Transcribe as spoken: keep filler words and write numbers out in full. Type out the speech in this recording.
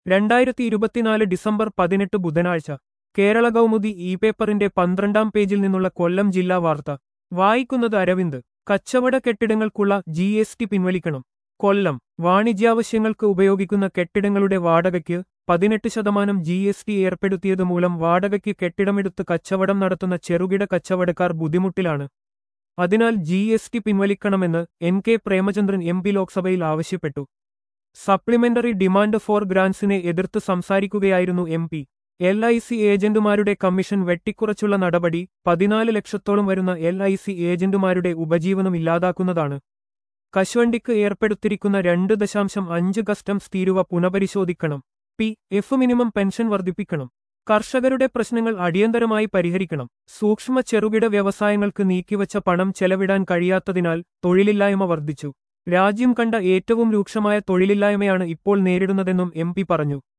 രണ്ടായിരത്തി ഇരുപത്തിനാല് ഡിസംബർ പതിനെട്ട് ബുധനാഴ്ച കേരള കൗമുദി ഇ പേപ്പറിന്റെ പന്ത്രണ്ടാം പേജിൽ നിന്നുള്ള കൊല്ലം ജില്ലാ വാർത്ത വായിക്കുന്നത് അരവിന്ദ്. കച്ചവട കെട്ടിടങ്ങൾക്കുള്ള ജി എസ് ടി പിൻവലിക്കണം. കൊല്ലം. വാണിജ്യാവശ്യങ്ങൾക്ക് ഉപയോഗിക്കുന്ന കെട്ടിടങ്ങളുടെ വാടകയ്ക്ക് പതിനെട്ട് ശതമാനം ജി എസ് ടി ഏർപ്പെടുത്തിയത് മൂലം വാടകയ്ക്ക് കെട്ടിടമെടുത്ത് കച്ചവടം നടത്തുന്ന ചെറുകിട കച്ചവടക്കാർ ബുദ്ധിമുട്ടിലാണ്. അതിനാൽ ജി എസ് ടി പിൻവലിക്കണമെന്ന് N K Premachandran M P ലോക്സഭയിൽ ആവശ്യപ്പെട്ടു. സപ്ലിമെന്ററി ഡിമാൻഡ് ഫോർ ഗ്രാന്റ്സിനെ എതിർത്ത് സംസാരിക്കുകയായിരുന്നു M P. L I C ഏജന്റുമാരുടെ കമ്മീഷൻ വെട്ടിക്കുറച്ചുള്ള നടപടി പതിനാല് ലക്ഷത്തോളം വരുന്ന എൽ ഐ സി ഏജന്റുമാരുടെ ഉപജീവനം ഇല്ലാതാക്കുന്നതാണ്. കശുവണ്ടിക്ക് ഏർപ്പെടുത്തിയിരിക്കുന്ന രണ്ട് ദശാംശം അഞ്ച് കസ്റ്റംസ് തീരുവ പുനഃപരിശോധിക്കണം. പി എഫ് മിനിമം പെൻഷൻ വർദ്ധിപ്പിക്കണം. കർഷകരുടെ പ്രശ്നങ്ങൾ അടിയന്തരമായി പരിഹരിക്കണം. സൂക്ഷ്മ ചെറുകിട വ്യവസായങ്ങൾക്ക് നീക്കിവച്ച പണം ചെലവിടാൻ കഴിയാത്തതിനാൽ തൊഴിലില്ലായ്മ വർദ്ധിച്ചു. രാജ്യം കണ്ട ഏറ്റവും രൂക്ഷമായ തൊഴിലില്ലായ്മയാണ് ഇപ്പോൾ നേരിടുന്നതെന്നും എം പി പറഞ്ഞു.